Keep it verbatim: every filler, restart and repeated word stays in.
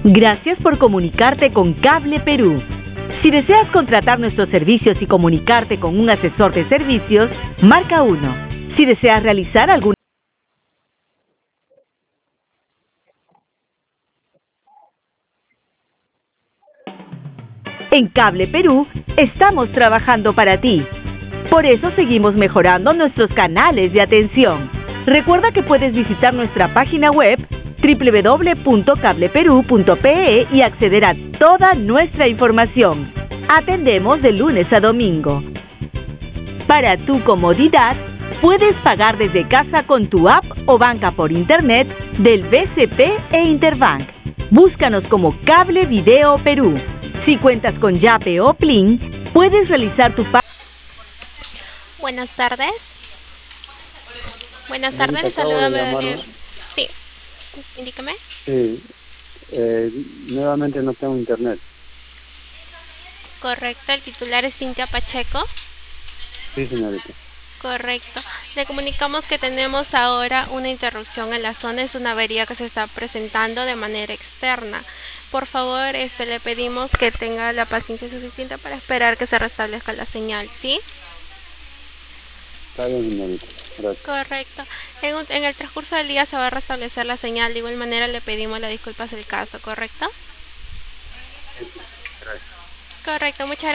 Gracias por comunicarte con Cable Perú. Si deseas contratar nuestros servicios y comunicarte con un asesor de servicios, marca uno. Si deseas realizar alguna En Cable Perú estamos trabajando para ti. Por eso seguimos mejorando nuestros canales de atención. Recuerda que puedes visitar nuestra página web doble u doble u doble u punto cable perú punto pe e y acceder a toda nuestra información. Atendemos de lunes a domingo. Para tu comodidad, puedes pagar desde casa con tu app o banca por internet del B C P e Interbank. Búscanos como Cable Video Perú. Si cuentas con Yape o Plin, puedes realizar tu pago. Buenas tardes. Buenas Señorita, tardes, acabo de salúdame. llamarlo. Sí, indícame. Sí, eh, nuevamente no tengo internet. Correcto, el titular es Cintia Pacheco. Sí, señorita. Correcto. Le comunicamos que tenemos ahora una interrupción en la zona, es una avería que se está presentando de manera externa. Por favor, este, le pedimos que tenga la paciencia suficiente para esperar que se restablezca la señal, ¿sí? Está bien, señorita. Gracias. Correcto. En, un- en el transcurso del día se va a restablecer la señal. De igual manera le pedimos las disculpas del caso, ¿correcto? Gracias. Correcto, muchas gracias.